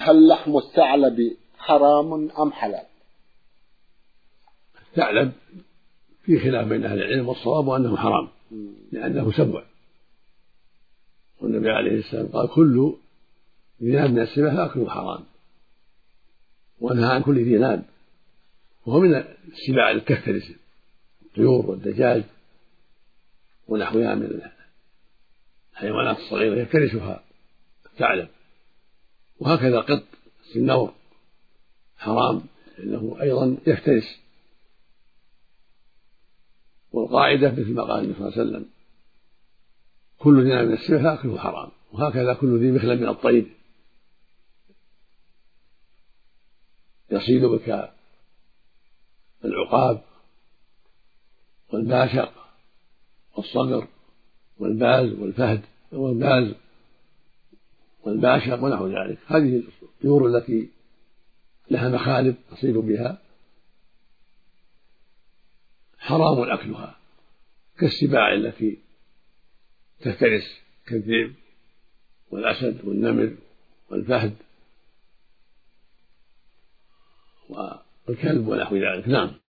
هل لحم الثعلب حرام أم حلال؟ الثعلب في خلاف بين أهل العلم، والصواب أنه حرام لأنه سبع، والنبي عليه السلام قال كل ذي ناب من السبع فأكله حرام، ونهى عن كل ذي ناب، وهو من السباع التي تفترس الطيور والدجاج ونحوها من الحيوانات الصغيرة يفترسها الثعلب. وهكذا قط السنور حرام لأنه أيضا يفترس. والقاعدة مثل ما قال النبي صلى الله عليه وسلم كل ذي ناب من السبع فأكله حرام، وهكذا كل ذي مخلب من الطير يصيد بك العقاب والباشق والصقر والباز والفهد والباز والباشق ونحو ذلك، هذه الطيور التي لها مخالب تصيد بها حرام أكلها، كالسباع التي تفترس كالذئب والأسد والنمر والفهد والكلب ونحو ذلك. نعم.